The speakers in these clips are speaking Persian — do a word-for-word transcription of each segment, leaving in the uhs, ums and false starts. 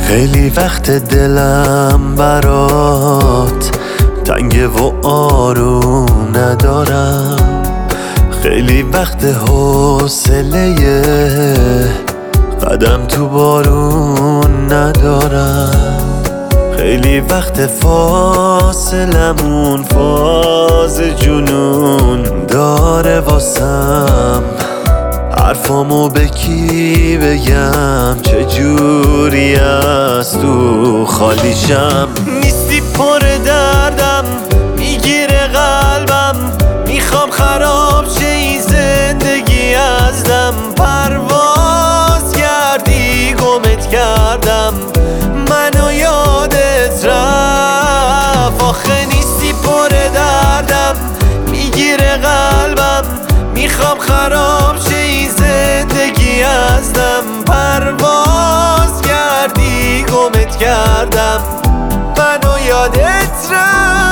خیلی وقت دلم برات تنگه و آروم ندارم، خیلی وقت حوصله قدم تو بارون ندارم، خیلی وقت فاصلمون فاز جنون داره واسم، حرفامو به کی بگم چجوری از تو خالیشم. نیستی پر دردم میگیره قلبم، میخوام خراب شه این زندگی ازدم، پرواز کردی گمت کردم منو یادت رفت. آخه نیستی پر دردم میگیره قلبم، میخوام خراب شه این زندگی ازدم، پرواز کردی گمت کردم منو یادت رفت.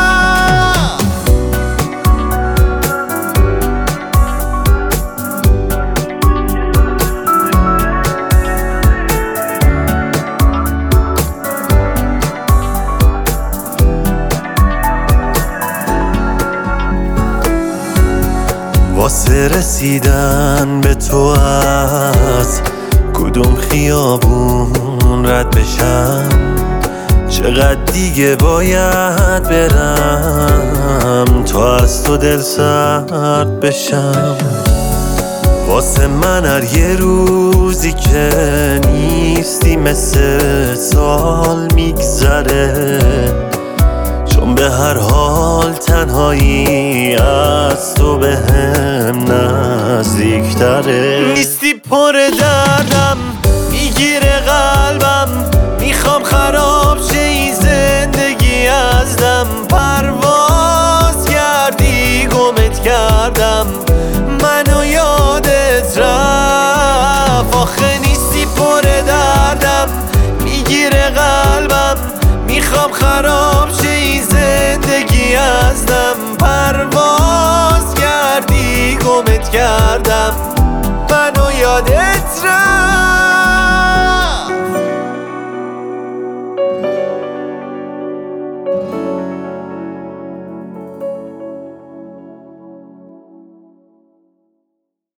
واسه رسیدن به تو از کدوم خیابون رد بشم، چقدر دیگه باید برم تا از تو دل سرد بشم. واسه من هر یه روزی که نیستی مثل سال میگذره، چون به هر حال تنهایی از تو به هم نزدیکتره. نیستی پر دردم میگیره قلبم، میخوام خراب شه این زندگی ازدم، پرواز کردی گمت کردم منو یادت رفت. آخه نیستی پر دردم میگیره قلبم، میخوام خراب شه این زندگی ازدم، پرواز کردی گمت کردم